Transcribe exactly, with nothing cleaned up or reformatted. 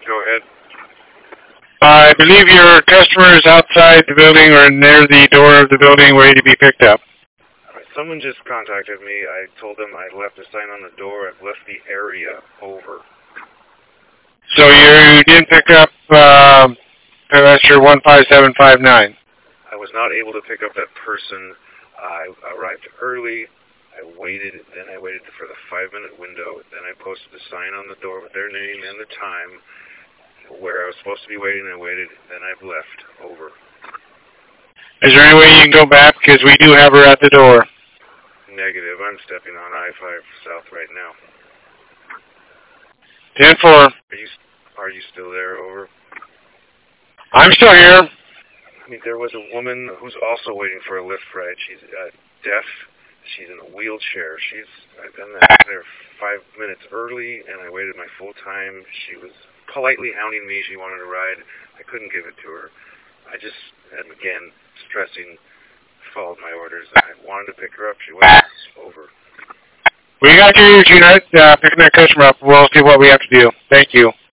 Go ahead. I believe your customer is outside the building or near the door of the building waiting to be picked up. Someone just contacted me. I told them I left a sign on the door. I've left the area. Over. So you didn't pick up uh, Passenger one five seven five nine? I was not able to pick up that person. I arrived early. I waited. Then I waited for the five-minute window. Then I posted a sign on the door with their name and the time where I was supposed to be waiting. I waited. Then I've left. Over. Is there any way you can go back? Because we do have her at the door. Negative. I'm stepping on I five South right now. ten four. Are you are you still there? Over. I'm still here. I mean, there was a woman who's also waiting for a lift ride. She's uh, deaf. She's in a wheelchair. She's I've been there five minutes early, and I waited my full time. She was politely hounding me. She wanted a ride. I couldn't give it to her. I just, and again, stressing. Followed my orders. I wanted to pick her up. She went. Over. We got your unit. Uh, picking that customer up. We'll see what we have to do. Thank you.